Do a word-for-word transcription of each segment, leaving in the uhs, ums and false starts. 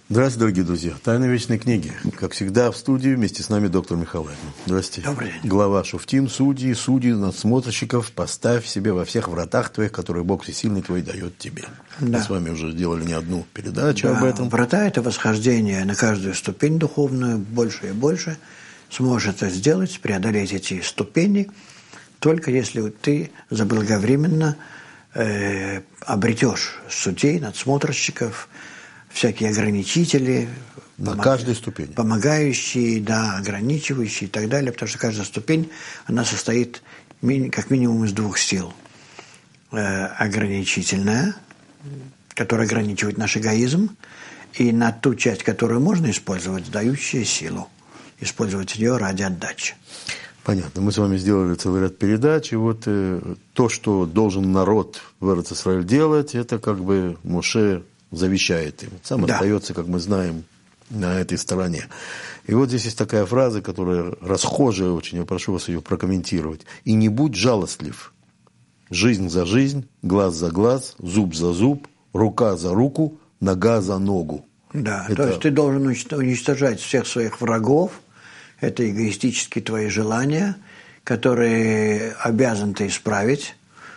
Здравствуйте, дорогие друзья. Тайны вечной книги. Как всегда, в студии вместе с нами доктор Михаил Лайбман. Здравствуйте. Добрый день. Глава Шуфтим, судьи, судьи, надсмотрщиков, поставь себе во всех вратах твоих, которые Бог Всесильный твой дает тебе. Да. Мы с вами уже сделали не одну передачу да. об этом. Врата – это восхождение на каждую ступень духовную, больше и больше. Сможешь это сделать, преодолеть эти ступени, только если ты заблаговременно э, обретешь судей, надсмотрщиков, всякие ограничители, на помог... каждой ступени. помогающие, да, ограничивающие и так далее, потому что каждая ступень, она состоит ми... как минимум из двух сил. Э, ограничительная, которая ограничивает наш эгоизм, и на ту часть, которую можно использовать, дающая силу. Использовать ее ради отдачи. Понятно. Мы с вами сделали целый ряд передач, и вот э, то, что должен народ в Эрец-Исраэль делать, это как бы Моше завещает им. Сам да. остается, как мы знаем, на этой стороне. И вот здесь есть такая фраза, которая расхожая очень, я прошу вас ее прокомментировать. «И не будь жалостлив. Жизнь за жизнь, глаз за глаз, зуб за зуб, рука за руку, нога за ногу». Да, это... то есть ты должен уничтожать всех своих врагов, это эгоистические твои желания, которые обязан ты исправить,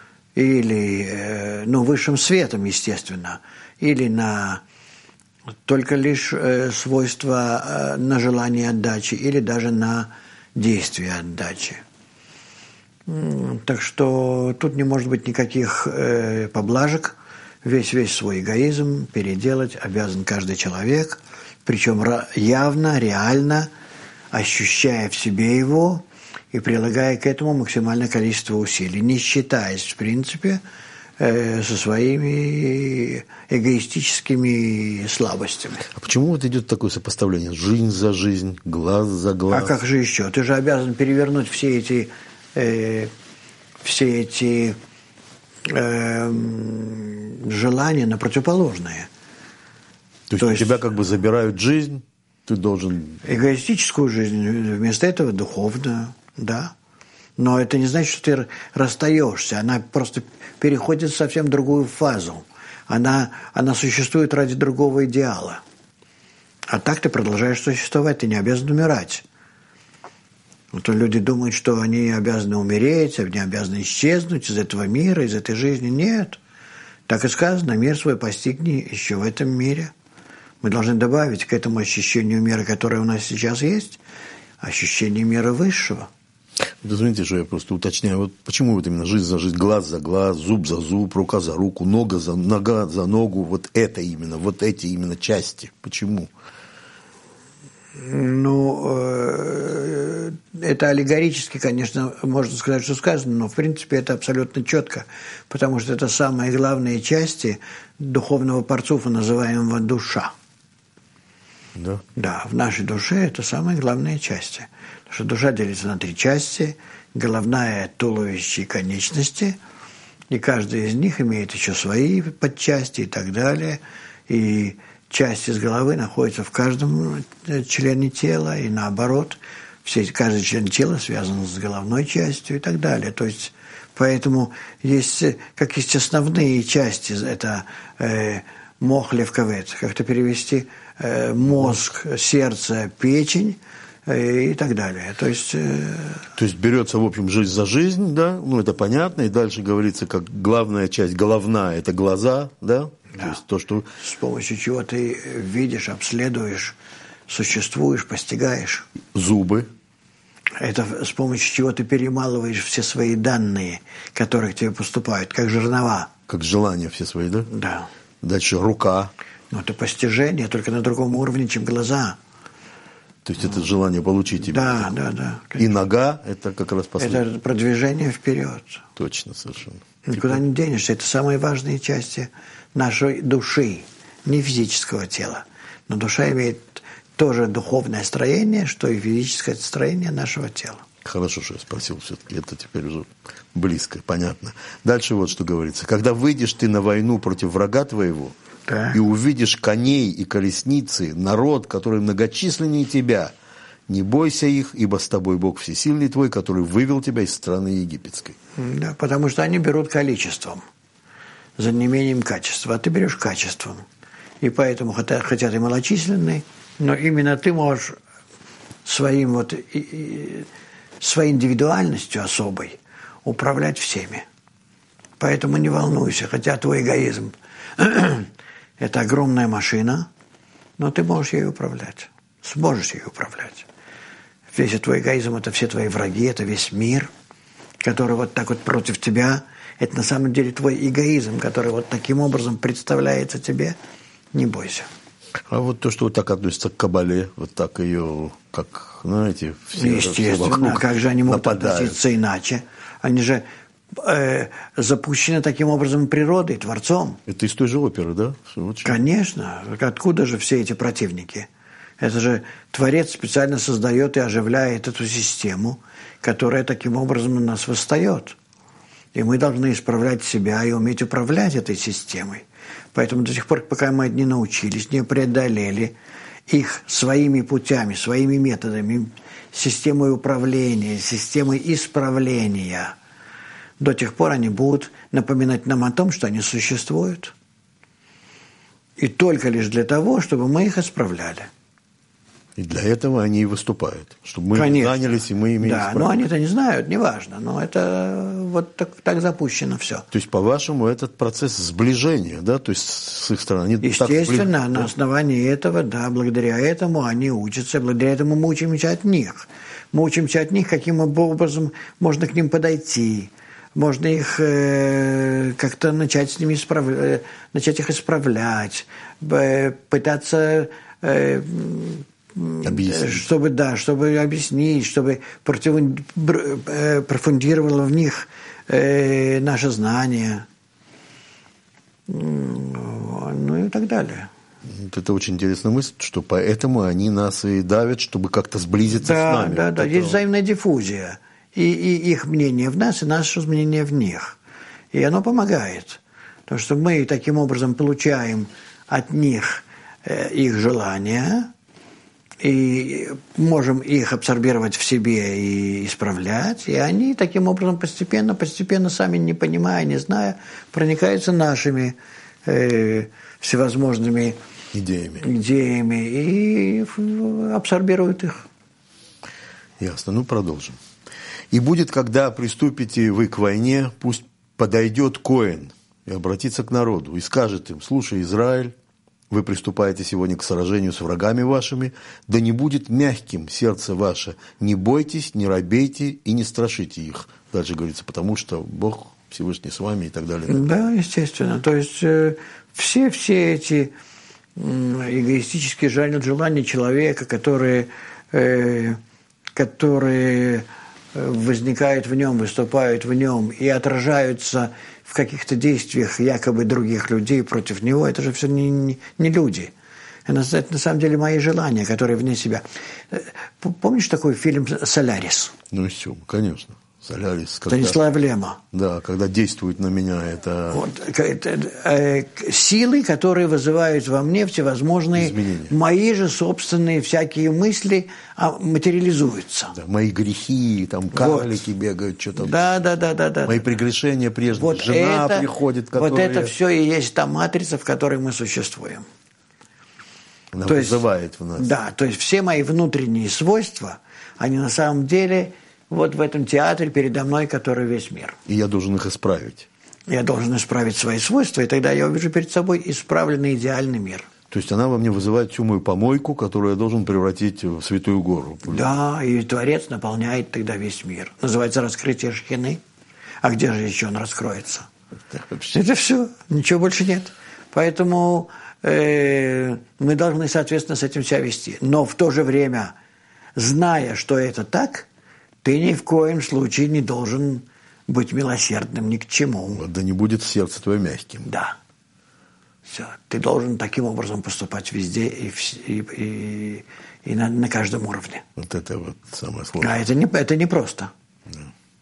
или, ну, высшим светом, естественно, или на только лишь э, свойства э, на желание отдачи, или даже на действие отдачи. Так что тут не может быть никаких э, поблажек. Весь-весь свой эгоизм переделать обязан каждый человек, причем явно, реально, ощущая в себе его и прилагая к этому максимальное количество усилий, не считаясь, в принципе, э, со своими эгоистическими слабостями. А почему вот идет такое сопоставление? Жизнь за жизнь, глаз за глаз. А как же еще? Ты же обязан перевернуть все эти, э, все эти э, желания на противоположные. То есть, То есть у тебя как бы забирают жизнь, ты должен... Эгоистическую жизнь, вместо этого духовную, да. Но это не значит, что ты расстаешься, она просто переходит в совсем другую фазу. Она, она существует ради другого идеала. А так ты продолжаешь существовать, ты не обязан умирать. Вот люди думают, что они обязаны умереть, они обязаны исчезнуть из этого мира, из этой жизни. Нет. Так и сказано, мир свой постигни еще в этом мире. Мы должны добавить к этому ощущению мира, которое у нас сейчас есть, ощущение мира высшего. Вот извините, что я просто уточняю. Вот почему вот именно жизнь за жизнь, глаз за глаз, зуб за зуб, рука за руку, нога за, нога за ногу, вот это именно, вот эти именно части. Почему? Ну, это аллегорически, конечно, можно сказать, что сказано, но в принципе это абсолютно четко, потому что это самые главные части духовного парцуфа, называемого душа. Да. Да, в нашей душе это самые главные части. Потому что душа делится на три части: головная, туловище и конечности. И каждая из них имеет еще свои подчасти и так далее. И часть из головы находится в каждом члене тела, и наоборот. Все, каждый член тела связан с головной частью и так далее. То есть, поэтому есть, как есть основные части, это э, мох, левковец, как-то перевести, э, мозг, сердце, печень э, и так далее. То есть, э, То есть берется, в общем, жизнь за жизнь, да, ну это понятно, и дальше говорится, как главная часть, головная, это глаза, да, да. То есть то, что... С помощью чего ты видишь, обследуешь, существуешь, постигаешь. Зубы. Это с помощью чего ты перемалываешь все свои данные, которые к тебе поступают, как жернова. Как желания все свои, да? Да. Дальше рука. Ну, это постижение, только на другом уровне, чем глаза. То есть это желание получить тебя. Да, да, да. И нога – это как раз последнее. Это продвижение вперед. Точно, совершенно. Никуда не денешься. Это самые важные части нашей души, не физического тела. Но душа имеет тоже духовное строение, что и физическое строение нашего тела. Хорошо, что я спросил все-таки. Это теперь уже близко, понятно. Дальше вот что говорится. Когда выйдешь ты на войну против врага твоего, да, и увидишь коней и колесницы, народ, который многочисленнее тебя, не бойся их, ибо с тобой Бог Всесильный твой, который вывел тебя из страны египетской. Да, потому что они берут количеством, за неимением качества, а ты берешь качеством. и поэтому, хотя, хотя ты малочисленный, но именно ты можешь своим вот, и, и, своей индивидуальностью особой управлять всеми. Поэтому не волнуйся, хотя твой эгоизм – это огромная машина, но ты можешь ею управлять, сможешь ею управлять. Весь твой эгоизм – это все твои враги, это весь мир, который вот так вот против тебя. Это на самом деле твой эгоизм, который вот таким образом представляется тебе. Не бойся. А вот то, что вот так относится к Кабале, вот так ее, как, знаете, все естественно, а как же они могут нападают. Относиться иначе? Они же э, запущены таким образом природой, Творцом. Это из той же оперы, да? Вот конечно. Откуда же все эти противники? Это же Творец специально создает и оживляет эту систему, которая таким образом на нас восстает. И мы должны исправлять себя и уметь управлять этой системой. Поэтому до сих пор, пока мы не научились, не преодолели их своими путями, своими методами, системой управления, системой исправления, до тех пор они будут напоминать нам о том, что они существуют. И только лишь для того, чтобы мы их исправляли. И для этого они и выступают, чтобы мы Конечно. занялись, и мы ими Да, но они-то не знают, неважно, но это вот так, так запущено все. То есть, по-вашему, этот процесс сближения, да, то есть с их стороны? Они естественно, так сближ... на основании этого, да, благодаря этому они учатся, благодаря этому мы учимся от них. Мы учимся от них, каким образом можно к ним подойти, можно их э, как-то начать с ними исправлять, начать их исправлять, пытаться... Э, Объяснить. Чтобы, да, чтобы объяснить, чтобы профундировало в них э, наше знание, ну и так далее. Это очень интересная мысль, что поэтому они нас и давят, чтобы как-то сблизиться да, с нами. Да, вот да, это... есть взаимная диффузия. И, и их мнение в нас, и наше мнение в них. И оно помогает. Потому что мы таким образом получаем от них э, их желания, и можем их абсорбировать в себе и исправлять, и они таким образом постепенно, постепенно, сами не понимая, не зная, проникаются нашими э, всевозможными идеями. идеями и абсорбируют их. Ясно, ну продолжим. «И будет, когда приступите вы к войне, пусть подойдет Коэн и обратится к народу, и скажет им: слушай, Израиль, вы приступаете сегодня к сражению с врагами вашими, да не будет мягким сердце ваше, не бойтесь, не робейте и не страшите их». Дальше говорится, потому что Бог Всевышний с вами и так далее. Да, естественно. То есть э, все, все эти э, эгоистические желания человека, которые, э, которые возникают в нем, выступают в нем и отражаются в каких-то действиях якобы других людей против него, это же все не, не, не люди. Это, это на самом деле мои желания, которые вне себя. Помнишь такой фильм «Солярис»? Ну и все, конечно. «Солярис». Когда, Станислав Лема. Да, когда действует на меня это... Вот, это э, силы, которые вызывают во мне всевозможные изменения. Мои же собственные всякие мысли а, материализуются. Да, мои грехи, там карлики вот. Бегают, что-то. Да, да, да, да, да. Мои прегрешения прежде. Вот жена это, приходит, которая... Вот это все и есть та матрица, в которой мы существуем. Она то вызывает есть, в нас. Да, то есть все мои внутренние свойства, они на самом деле вот в этом театре передо мной, который весь мир. И я должен их исправить. Я должен исправить свои свойства, и тогда я увижу перед собой исправленный идеальный мир. То есть она во мне вызывает всю мою помойку, которую я должен превратить в Святую Гору. Да, и Творец наполняет тогда весь мир. Называется раскрытие Шхины. А где же еще он раскроется? Это все, ничего больше нет. Поэтому э, мы должны, соответственно, с этим себя вести. Но в то же время, зная, что это так, ты ни в коем случае не должен быть милосердным ни к чему. Да не будет сердце твое мягким. Да. Все. Ты должен таким образом поступать везде и, и, и, и на, на каждом уровне. Вот это вот самое сложное. А это не, это не просто. Да.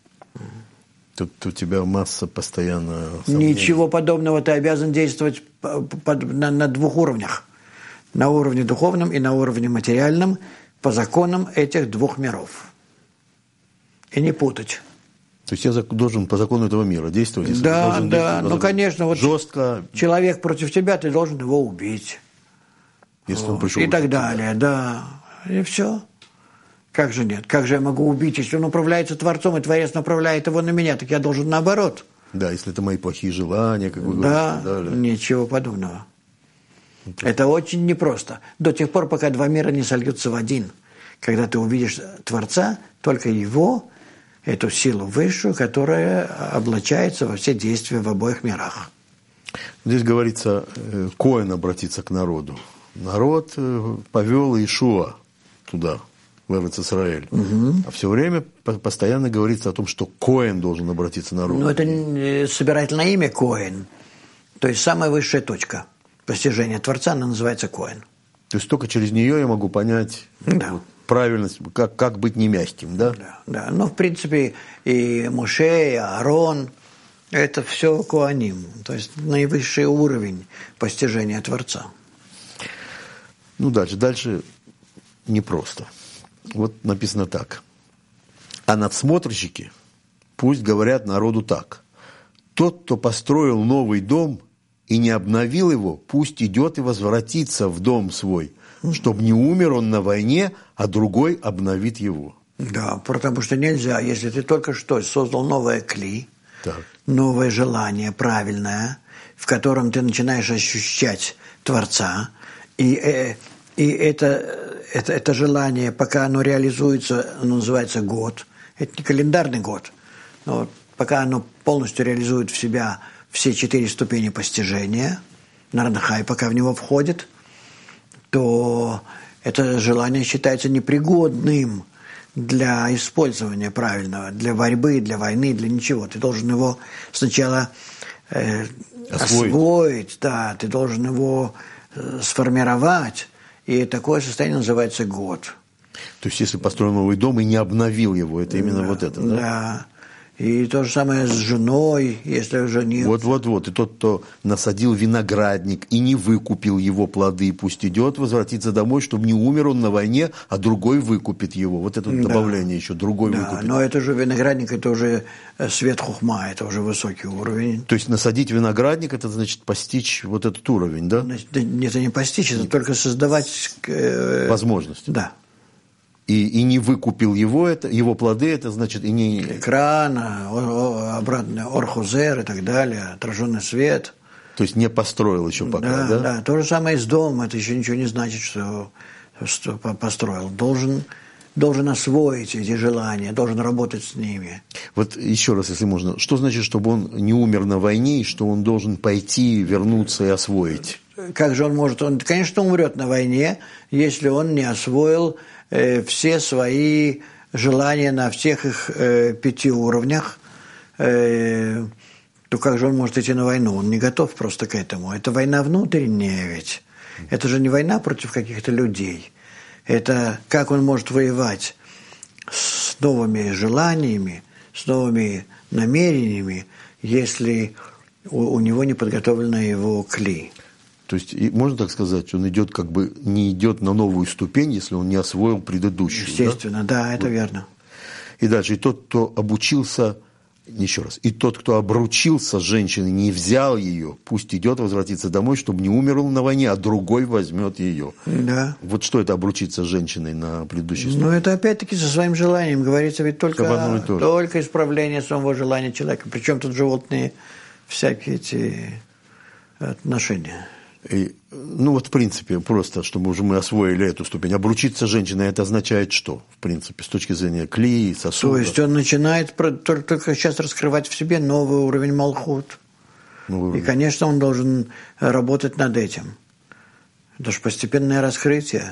Тут у тебя масса постоянно сомнений. Ничего подобного. Ты обязан действовать по, по, на, на двух уровнях. На уровне духовном и на уровне материальном по законам этих двух миров. И не путать. То есть я должен по закону этого мира действовать? Да, да, ну, конечно. Вот жестко. Человек против тебя, ты должен его убить. если он пришел. И так далее, да. И все. Как же нет? Как же я могу убить, если он управляется Творцом, и Творец направляет его на меня, так я должен наоборот. Да, если это мои плохие желания, как вы да, говорите. Да, ничего подобного. Это... это очень непросто. До тех пор, пока два мира не сольются в один. Когда ты увидишь Творца, только его, эту силу высшую, которая облачается во все действия в обоих мирах. Здесь говорится, Коэн обратится к народу. Народ повел Иешуа туда, в Эрец-Исраэль. Угу. А все время постоянно говорится о том, что Коэн должен обратиться к народу. Ну, это собирательное имя Коэн. То есть самая высшая точка постижения Творца, она называется Коэн. То есть только через нее я могу понять да. правильность, как, как быть не мягким, да? Да, да. Но, в принципе, и Моше, и Аарон, это все Коаним. То есть наивысший уровень постижения Творца. Ну, дальше. Дальше непросто. Вот написано так. А надсмотрщики пусть говорят народу так. Тот, кто построил новый дом и не обновил его, пусть идет и возвратится в дом свой, чтобы не умер он на войне, а другой обновит его. Да, потому что нельзя, если ты только что создал новое кли, так. новое желание правильное, в котором ты начинаешь ощущать Творца, и, э, и это, это, это желание, пока оно реализуется, оно называется год, это не календарный год, но пока оно полностью реализует в себя все четыре ступени постижения, Нарнахай пока в него входит, то это желание считается непригодным для использования правильного, для борьбы, для войны, для ничего. Ты должен его сначала э, освоить. освоить, да, ты должен его э, сформировать, и такое состояние называется год. То есть, если построил новый дом и не обновил его, это именно да, вот это, да? Да. И то же самое с женой, если женился. Вот-вот-вот. И тот, кто насадил виноградник и не выкупил его плоды, пусть идет, возвратится домой, чтобы не умер он на войне, а другой выкупит его. Вот это да. добавление еще, другой да, выкупит. Но это же виноградник, это уже свет хухма, это уже высокий уровень. То есть насадить виноградник, это значит постичь вот этот уровень, да? Это не постичь, это только создавать... Э, возможность. Да. И, и не выкупил его, это, его плоды, это значит и не... Экран, обратно орхузер и так далее, отраженный свет. То есть не построил еще пока, да? Да, да. То же самое с домом, это еще ничего не значит, что, что построил. Должен, должен освоить эти желания, должен работать с ними. Вот еще раз, если можно, что значит, чтобы он не умер на войне, и что он должен пойти, вернуться и освоить? Как же он может? Он, конечно, умрет на войне, если он не освоил все свои желания на всех их э, пяти уровнях, э, то как же он может идти на войну? Он не готов просто к этому. Это война внутренняя ведь. Это же не война против каких-то людей. Это как он может воевать с новыми желаниями, с новыми намерениями, если у, у него не подготовлена его кли. То есть, можно так сказать, он идет как бы не идет на новую ступень, если он не освоил предыдущую. Естественно, да, да это вот. Верно. И дальше, и тот, кто обучился, еще раз, и тот, кто обручился с женщиной, не взял ее, пусть идет, возвратится домой, чтобы не умер он на войне, а другой возьмет ее. Да. Вот что это обручиться с женщиной на предыдущей ступени? Ну, это опять-таки со своим желанием. Говорится ведь только, только исправление самого желания человека. Причем тут животные всякие эти отношения. И, ну вот в принципе, просто, чтобы уже мы освоили эту ступень. Обручиться с женщиной, это означает что? В принципе, с точки зрения клея, сосуда. То есть он начинает только, только сейчас раскрывать в себе новый уровень малхут. Новый уровень. И, конечно, он должен работать над этим. Это же постепенное раскрытие.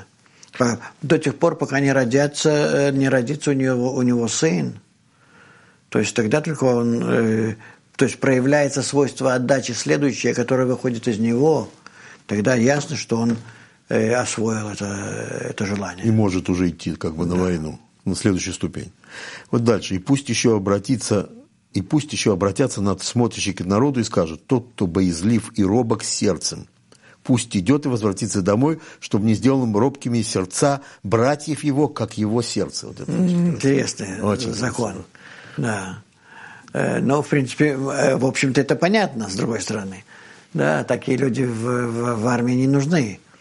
До тех пор, пока не родятся, не родится у него, у него сын. То есть тогда только он... То есть проявляется свойство отдачи следующее, которое выходит из него. Тогда ясно, что он э, освоил это, это желание. И может уже идти как бы на да. войну, на следующую ступень. Вот дальше. И пусть еще обратится, и пусть еще обратятся надсмотрщики к народу и скажут: тот, кто боязлив и робок сердцем, пусть идет и возвратится домой, чтобы не сделал им робкими сердца братьев его, как его сердце. Вот это интересный очень закон. Да. Но, в принципе, в общем-то, это понятно, с другой стороны. Да, такие люди в, в, в армии не нужны.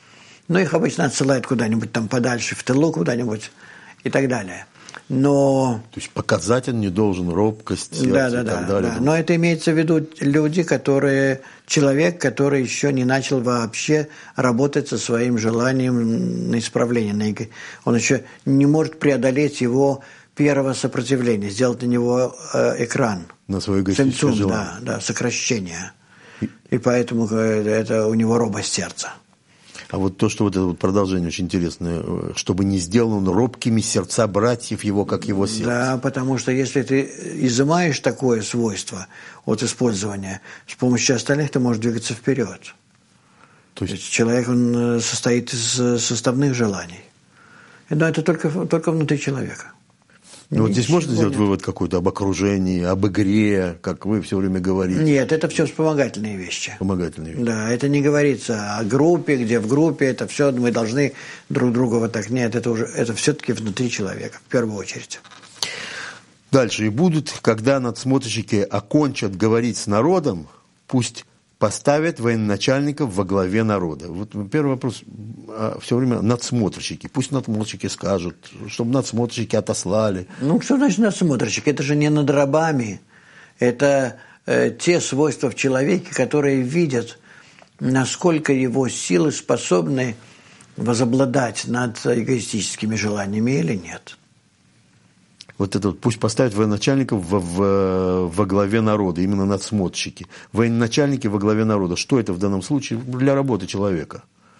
Но их обычно отсылают куда-нибудь там подальше, в тылу куда-нибудь и так далее. Но... То есть показать он не должен робкость, сердце да, да, и так да, далее. Да. Но это имеется в виду люди, которые... Человек, который еще не начал вообще работать со своим желанием на исправление. На... Он еще не может преодолеть его первого сопротивления, сделать на него э, экран. На свое эгоистическое Цинцун, желание. да, да, сокращение. И... и поэтому это у него робость сердца. А вот то, что вот это вот продолжение очень интересное, чтобы не сделал он робкими сердца братьев его, как его сердце. Да, потому что если ты изымаешь такое свойство от использования, с помощью остальных ты можешь двигаться вперед. То есть человек, он состоит из составных желаний. Но это только, только внутри человека. Ну, вот здесь можно сделать нет. вывод какой-то об окружении, об игре, как вы все время говорите? Нет, это все вспомогательные вещи. Вспомогательные вещи. Да, это не говорится о группе, где в группе, это все мы должны друг друга вот так. Нет, это уже это все-таки внутри человека, в первую очередь. Дальше. И будут, когда надсмотрщики окончат говорить с народом, пусть поставят военачальников во главе народа. Вот первый вопрос. Все время надсмотрщики. Пусть надсмотрщики скажут, чтобы надсмотрщики отослали. Ну, что значит надсмотрщик? Это же не над рабами. Это э, те свойства в человеке, которые видят, насколько его силы способны возобладать над эгоистическими желаниями или нет. Вот это вот, пусть поставят военачальников во, во, во главе народа, именно надсмотрщики. Военачальники во главе народа. Что это в данном случае для работы человека?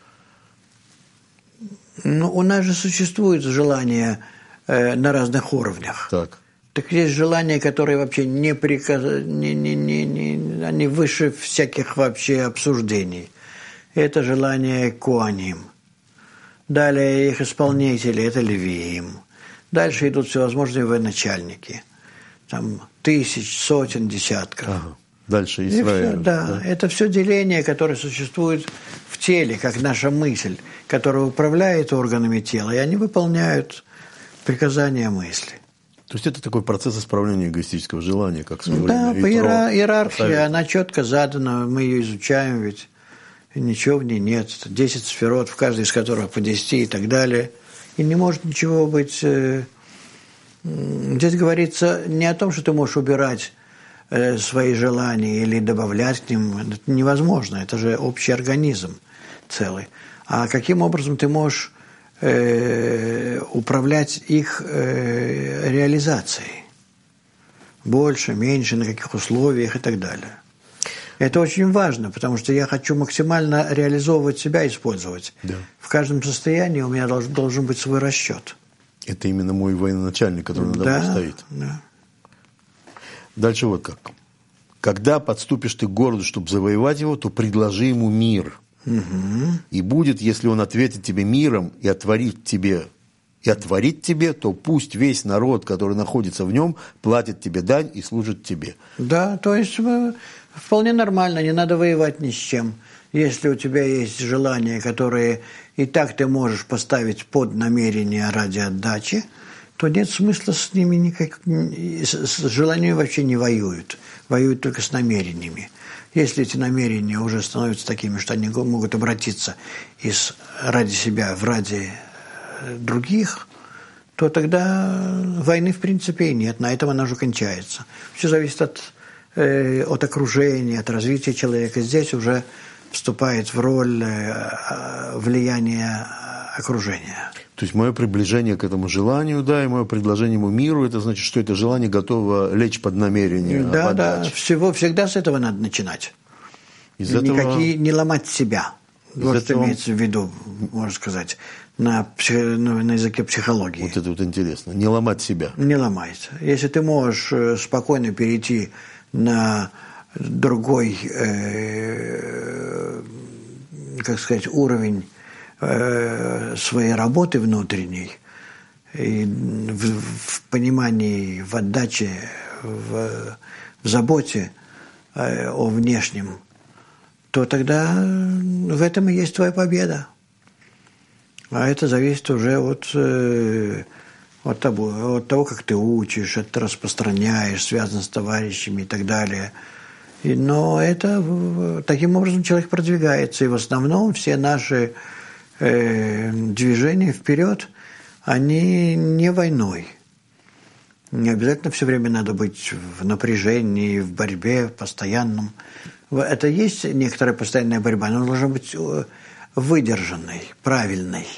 Ну, у нас же существует желание э, на разных уровнях. Так. Так есть желания, которые вообще не приказ... не, не, не, не... они выше всяких вообще обсуждений. Это желание коаним. Далее их исполнители – это левиим. Дальше идут всевозможные военачальники. Там тысяч, сотен, десятков. Ага. Дальше Израиль. Все, да, да, это все деление, которое существует в теле, как наша мысль, которая управляет органами тела, и они выполняют приказания мысли. То есть это такой процесс исправления эгоистического желания, как своего Да, времени. по иера- иерархии, поставить. она четко задана, мы ее изучаем, ведь ничего в ней нет. десять сферот, в каждой из которых по десяти и так далее. И не может ничего быть... Здесь говорится не о том, что ты можешь убирать свои желания или добавлять к ним. Это невозможно, это же общий организм целый. А каким образом ты можешь э, управлять их э, реализацией? Больше, меньше, на каких условиях и так далее. Это очень важно, потому что я хочу максимально реализовывать себя, использовать. Да. В каждом состоянии у меня должен, должен быть свой расчет. Это именно мой военачальник, который надо да, мной стоит. Да. Дальше вот как. Когда подступишь ты к городу, чтобы завоевать его, то предложи ему мир. Угу. И будет, если он ответит тебе миром и отворит тебе, и отворит тебе, то пусть весь народ, который находится в нем, платит тебе дань и служит тебе. Да, то есть вполне нормально, не надо воевать ни с чем. Если у тебя есть желания, которые и так ты можешь поставить под намерение ради отдачи, то нет смысла с ними никак... С желаниями вообще не воюют. Воюют только с намерениями. Если эти намерения уже становятся такими, что они могут обратиться из ради себя в ради других, то тогда войны в принципе и нет. На этом она уже кончается. Все зависит от, э, от окружения, от развития человека. Здесь уже вступает в роль э, влияния окружения. То есть мое приближение к этому желанию, да, и мое предложение ему миру, это значит, что это желание готово лечь под намерение. Да, да, всего, всегда с этого надо начинать. Из Никакие, этого... не ломать себя. Вот что этого... имеется в виду, можно сказать, на, псих... на языке психологии. Вот это вот интересно. Не ломать себя. Не ломать. Если ты можешь спокойно перейти на другой, э, как сказать, уровень своей работы внутренней, и в, в понимании, в отдаче, в, в заботе э, о внешнем, то тогда в этом и есть твоя победа. А это зависит уже от, э, от, того, от того, как ты учишь, это распространяешь, связано с товарищами и так далее. И, но это таким образом человек продвигается. И в основном все наши э, движения вперед, они не войной. Не обязательно все время надо быть в напряжении, в борьбе, в постоянном. Это есть некоторая постоянная борьба, но она должна быть выдержанной, правильной.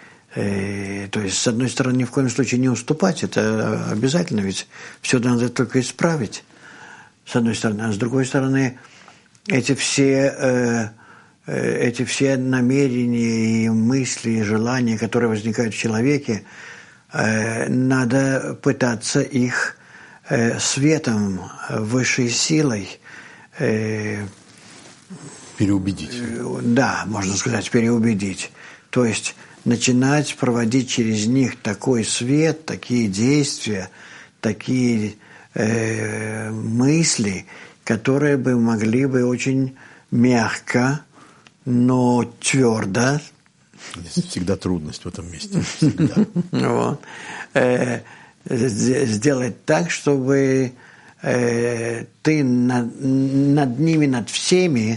И, то есть, с одной стороны, ни в коем случае не уступать, это обязательно, ведь все надо только исправить, с одной стороны. А с другой стороны, эти все, э, эти все намерения и мысли, и желания, которые возникают в человеке, э, надо пытаться их э, светом, высшей силой э, переубедить. Э, да, можно сказать, переубедить. То есть начинать проводить через них такой свет, такие действия, такие э, мысли, которые бы могли бы очень мягко, но твердо. Есть всегда трудность в этом месте. Всегда. Вот. Э, сделать так, чтобы э, ты над, над ними, над всеми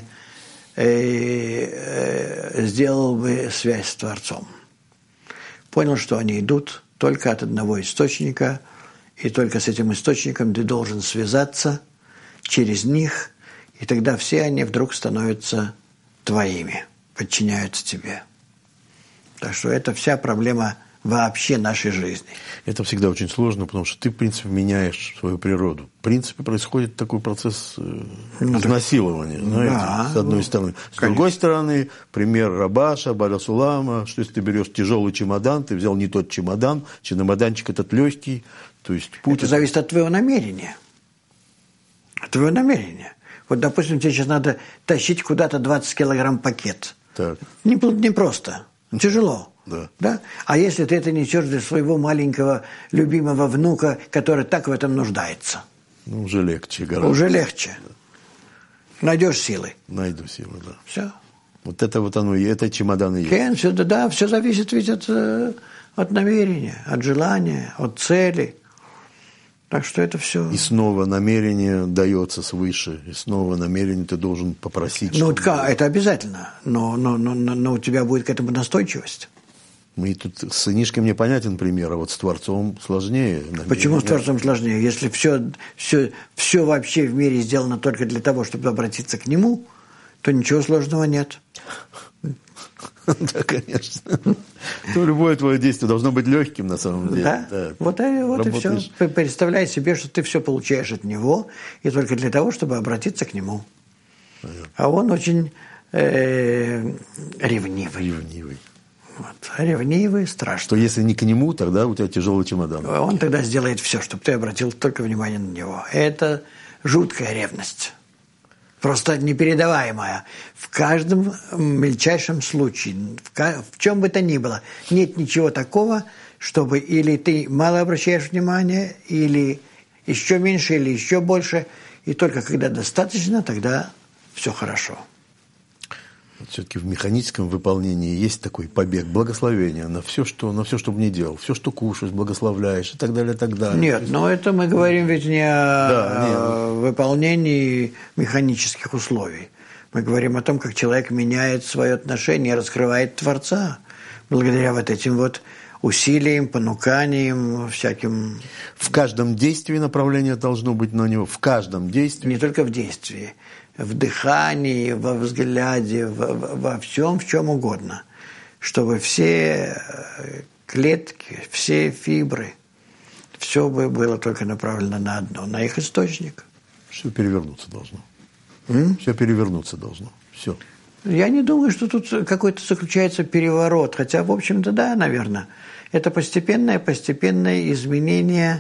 э, э, сделал бы связь с Творцом. Понял, что они идут только от одного источника, и только с этим источником ты должен связаться через них, и тогда все они вдруг становятся твоими, подчиняются тебе. Так что это вся проблема вообще нашей жизни. Это всегда очень сложно, потому что ты, в принципе, меняешь свою природу. В принципе, происходит такой процесс ну, изнасилования, так, знаете, да, с одной стороны. С конечно. Другой стороны, пример Рабаша, Баля Сулама, что если ты берешь тяжелый чемодан, ты взял не тот чемодан, чемоданчик этот легкий. То есть путь... Это зависит от твоего намерения. От твоего намерения. Вот, допустим, тебе сейчас надо тащить куда-то двадцать килограмм пакет. Так. Не, не просто. Тяжело. Да. Да? А если ты это несешь для своего маленького любимого внука, который так в этом нуждается? Ну, уже легче гораздо. Уже легче. Да. Найдешь силы. Найду силы, да. Все. Вот это вот оно, и это чемодан и есть. Кен, все, да, все зависит ведь от, от намерения, от желания, от цели. Так что это все... И снова намерение дается свыше, и снова намерение ты должен попросить. Ну, чтобы... это обязательно, но, но, но, но у тебя будет к этому настойчивость. Мы тут с сынишкой мне понятен пример, а вот с Творцом сложнее. Намерение. Почему с Творцом сложнее? Если все, все, все вообще в мире сделано только для того, чтобы обратиться к Нему, то ничего сложного нет. Да, конечно. То любое твое действие должно быть легким на самом деле. Да, да. Вот, и, вот и все. Представляй себе, что ты все получаешь от Него, и только для того, чтобы обратиться к Нему. Понятно. А Он очень э, ревнивый. Ревнивый. Вот. Ревнивый, страшный. Что если не к Нему, тогда у тебя тяжелый чемодан. Он тогда сделает все, чтобы ты обратил только внимание на Него. Это жуткая ревность. Просто непередаваемая. В каждом мельчайшем случае, в, в чем бы то ни было, нет ничего такого, чтобы или ты мало обращаешь внимания, или еще меньше, или еще больше, и только когда достаточно, тогда все хорошо. Вот все-таки в механическом выполнении есть такой побег, благословение на все, что, на все, что бы ни делал, все, что кушаешь, благословляешь и так далее, и так далее. Нет, есть... но это мы говорим ведь не о, да, нет. о выполнении механических условий. Мы говорим о том, как человек меняет свое отношение, раскрывает Творца, благодаря вот этим вот усилиям, понуканиям, всяким... В каждом действии направление должно быть на него, в каждом действии. Не только в действии. В дыхании, во взгляде, во, во всем, в чем угодно. Чтобы все клетки, все фибры, все бы было только направлено на одно, на их источник. Все перевернуться должно. М? Все перевернуться должно. Все. Я не думаю, что тут какой-то заключается переворот. Хотя, в общем-то, да, наверное. Это постепенное, постепенное изменение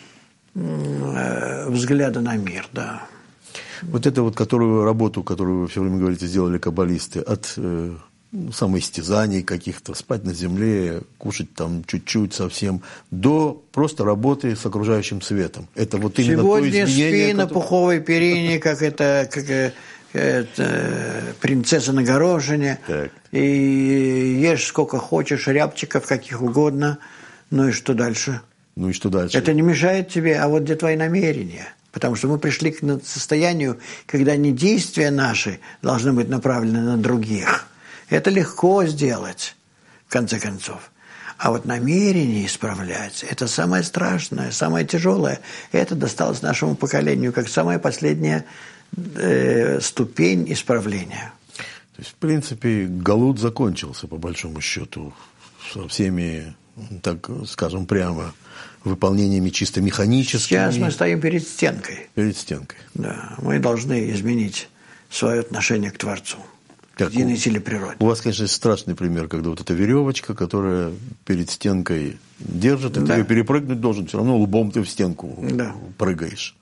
э, взгляда на мир, да. Вот это вот которую, работу, которую вы все время говорите, сделали каббалисты, от э, самоистязаний каких-то, спать на земле, кушать там чуть-чуть совсем, до просто работы с окружающим светом. Это вот именно Сегодня то изменение, спи на которое... пуховой перине, как это, как это принцесса на горошине, так. И ешь сколько хочешь, рябчиков каких угодно, ну и что дальше? Ну и что дальше? Это не мешает тебе, а вот где твои намерения? Потому что мы пришли к состоянию, когда не действия наши должны быть направлены на других. Это легко сделать. в конце концов. А вот намерение исправлять – это самое страшное, самое тяжелое. И это досталось нашему поколению как самая последняя э, ступень исправления. То есть, в принципе, галут закончился, по большому счету, со всеми, так скажем прямо, выполнениями чисто механическими. Сейчас мы стоим перед стенкой. Перед стенкой. Да, мы должны изменить свое отношение к Творцу. Так, единой силе природы. У вас, конечно, страшный пример, когда вот эта веревочка, которая перед стенкой держит, и да. ты ее перепрыгнуть должен, все равно лбом ты в стенку да. прыгаешь.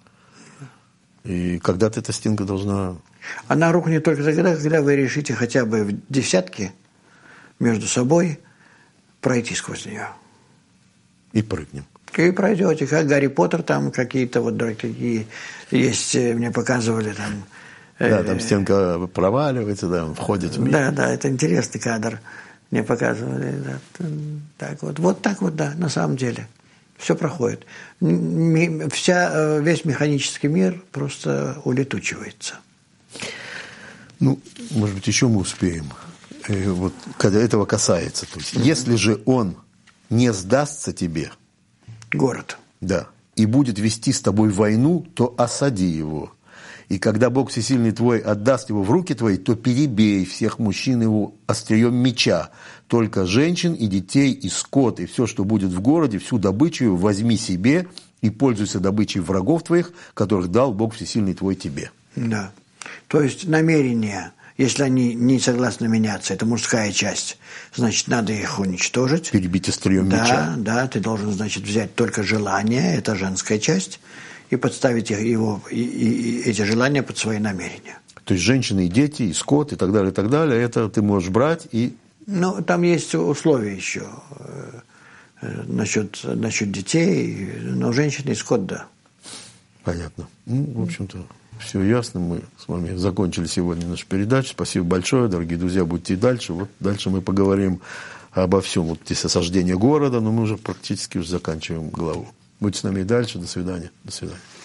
И когда-то эта стенка должна... Она рухнет только тогда, когда вы решите хотя бы в десятке между собой пройти сквозь нее. И прыгнем. И пройдете, как Гарри Поттер, там какие-то вот такие есть, мне показывали там... Да, там стенка проваливается, да, он входит в мир. Да, да, это интересный кадр. Мне показывали. Да. Так вот, вот так вот, да, на самом деле. Все проходит. Вся, весь механический мир просто улетучивается. Ну, может быть, еще мы успеем. И вот, когда этого касается. То есть, mm-hmm. если же он не сдастся тебе... Город. Да. И будет вести с тобой войну, то осади его. И когда Бог Всесильный твой отдаст его в руки твои, то перебей всех мужчин его острием меча. Только женщин и детей, и скот, и все, что будет в городе, всю добычу возьми себе и пользуйся добычей врагов твоих, которых дал Бог Всесильный твой тебе. Да. То есть намерения, если они не согласны меняться, это мужская часть, значит, надо их уничтожить. Перебить острием да, меча. Да, ты должен, значит, взять только желание, это женская часть, и подставить его, и, и, и эти желания под свои намерения. То есть женщины и дети, и скот, и так далее, и так далее, это ты можешь брать и... Ну, там есть условия еще э, насчет, насчет детей, но женщины и скот, да. Понятно. Ну, в общем-то, все ясно. Мы с вами закончили сегодня нашу передачу. Спасибо большое, дорогие друзья, будьте и дальше. Вот дальше мы поговорим обо всем. Вот здесь осаждение города, но мы уже практически уже заканчиваем главу. Будьте с нами и дальше. До свидания. До свидания.